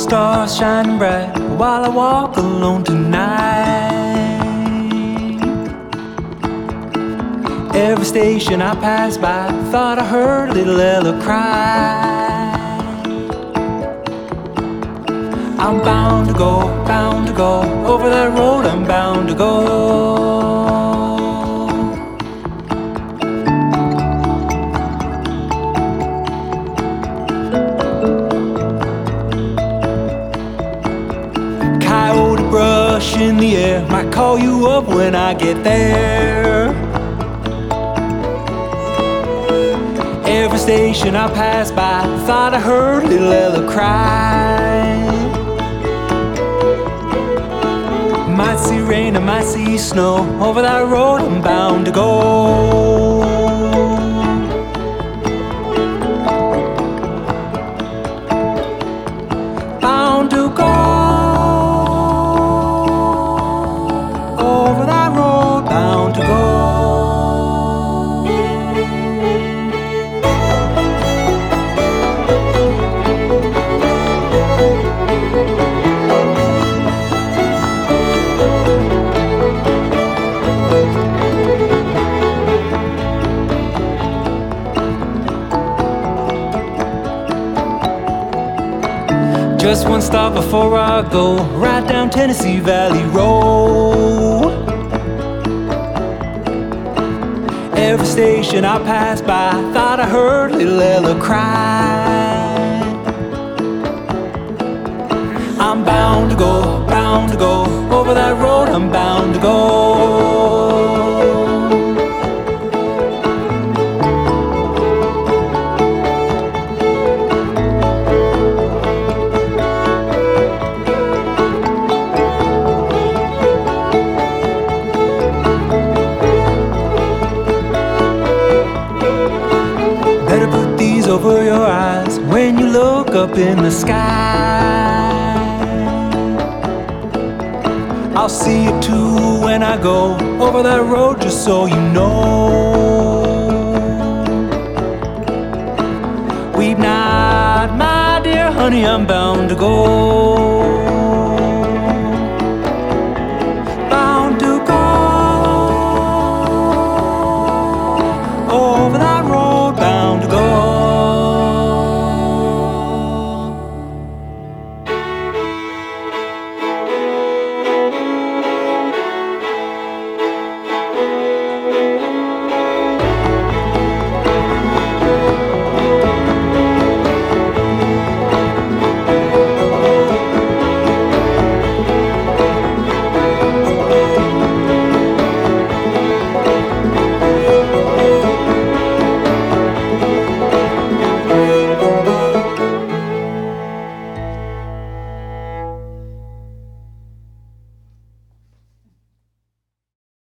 stars shining bright while I walk alone tonight. Every station I pass by, thought I heard little Ella cry. I'm bound to go, over that road I'm bound to go. Coyote brush in the air, might call you up when I get there. Every station I pass by, thought I heard little Ella cry. Might see rain, I might see snow, over that road I'm bound to go. Bound to go, over that road, bound to go. Just one stop before I go, right down Tennessee Valley Road. Every station I pass by, thought I heard little Ella cry. I'm bound to go, over that road I'm bound to go. Better put these over your eyes when you look up in the sky. I'll see you too when I go over that road, just so you know. Weep not, my dear honey, I'm bound to go.